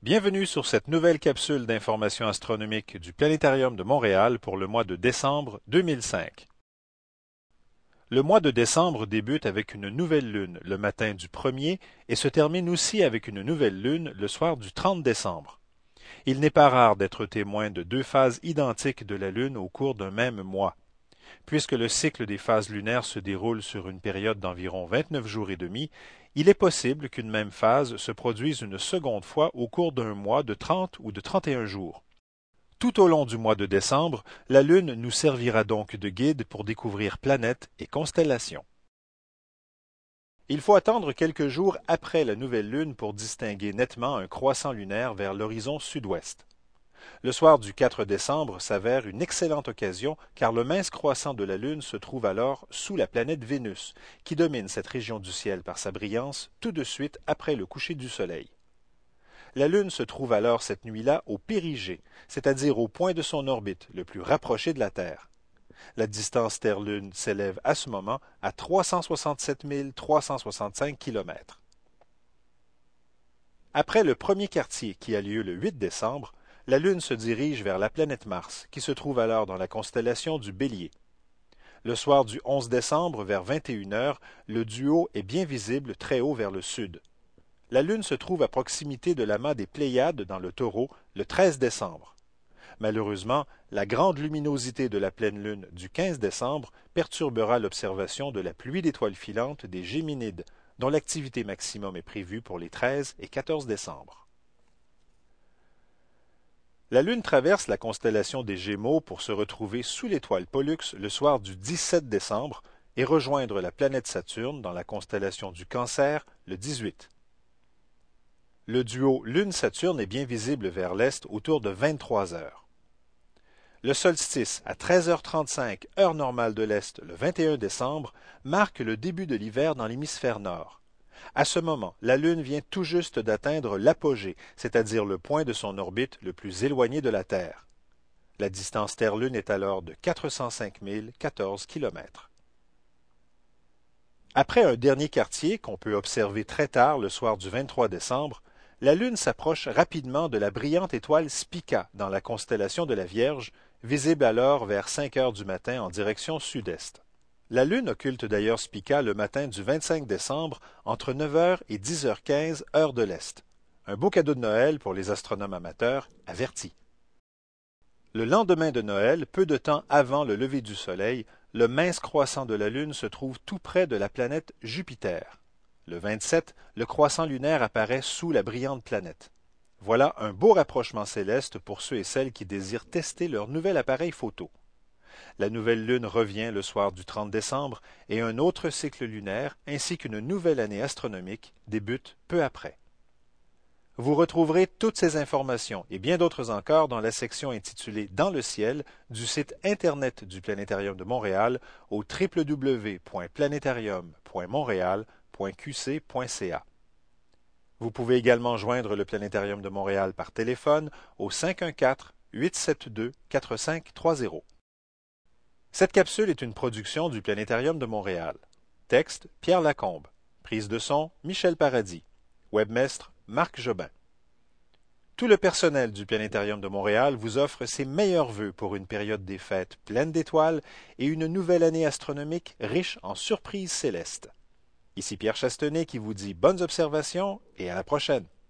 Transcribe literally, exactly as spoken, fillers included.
Bienvenue sur cette nouvelle capsule d'information astronomique du Planétarium de Montréal pour le mois de décembre deux mille cinq. Le mois de décembre débute avec une nouvelle lune le matin du premier et se termine aussi avec une nouvelle lune le soir du trente décembre. Il n'est pas rare d'être témoin de deux phases identiques de la lune au cours d'un même mois. Puisque le cycle des phases lunaires se déroule sur une période d'environ vingt-neuf jours et demi, il est possible qu'une même phase se produise une seconde fois au cours d'un mois de trente ou de trente et un jours. Tout au long du mois de décembre, la Lune nous servira donc de guide pour découvrir planètes et constellations. Il faut attendre quelques jours après la nouvelle Lune pour distinguer nettement un croissant lunaire vers l'horizon sud-ouest. Le soir du quatre décembre s'avère une excellente occasion car le mince croissant de la Lune se trouve alors sous la planète Vénus, qui domine cette région du ciel par sa brillance tout de suite après le coucher du Soleil. La Lune se trouve alors cette nuit-là au périgée, c'est-à-dire au point de son orbite le plus rapproché de la Terre. La distance Terre-Lune s'élève à ce moment à trois cent soixante-sept mille trois cent soixante-cinq kilomètres. Après le premier quartier qui a lieu le huit décembre, la Lune se dirige vers la planète Mars, qui se trouve alors dans la constellation du Bélier. Le soir du onze décembre, vers vingt et une heures, le duo est bien visible très haut vers le sud. La Lune se trouve à proximité de l'amas des Pléiades dans le Taureau le treize décembre. Malheureusement, la grande luminosité de la pleine Lune du quinze décembre perturbera l'observation de la pluie d'étoiles filantes des Géminides, dont l'activité maximum est prévue pour les treize et quatorze décembre. La Lune traverse la constellation des Gémeaux pour se retrouver sous l'étoile Pollux le soir du dix-sept décembre et rejoindre la planète Saturne dans la constellation du Cancer le dix-huit. Le duo Lune-Saturne est bien visible vers l'est autour de vingt-trois heures. Le solstice à treize heures trente-cinq, heure normale de l'Est, le vingt et un décembre, marque le début de l'hiver dans l'hémisphère nord. À ce moment, la Lune vient tout juste d'atteindre l'apogée, c'est-à-dire le point de son orbite le plus éloigné de la Terre. La distance Terre-Lune est alors de quatre cent cinq mille quatorze kilomètres. Après un dernier quartier qu'on peut observer très tard le soir du vingt-trois décembre, la Lune s'approche rapidement de la brillante étoile Spica dans la constellation de la Vierge, visible alors vers cinq heures du matin en direction sud-est. La Lune occulte d'ailleurs Spica le matin du vingt-cinq décembre entre neuf heures et dix heures quinze heure de l'Est. Un beau cadeau de Noël pour les astronomes amateurs avertis. Le lendemain de Noël, peu de temps avant le lever du Soleil, le mince croissant de la Lune se trouve tout près de la planète Jupiter. Le vingt-sept, le croissant lunaire apparaît sous la brillante planète. Voilà un beau rapprochement céleste pour ceux et celles qui désirent tester leur nouvel appareil photo. La nouvelle lune revient le soir du trente décembre et un autre cycle lunaire ainsi qu'une nouvelle année astronomique débute peu après. Vous retrouverez toutes ces informations et bien d'autres encore dans la section intitulée Dans le ciel du site Internet du Planétarium de Montréal au w w w point planétarium point montréal point q c point c a. Vous pouvez également joindre le Planétarium de Montréal par téléphone au cinq un quatre, huit sept deux, quatre cinq trois zéro. Cette capsule est une production du Planétarium de Montréal. Texte, Pierre Lacombe. Prise de son, Michel Paradis. Webmestre, Marc Jobin. Tout le personnel du Planétarium de Montréal vous offre ses meilleurs vœux pour une période des fêtes pleine d'étoiles et une nouvelle année astronomique riche en surprises célestes. Ici Pierre Chastenay qui vous dit bonnes observations et à la prochaine.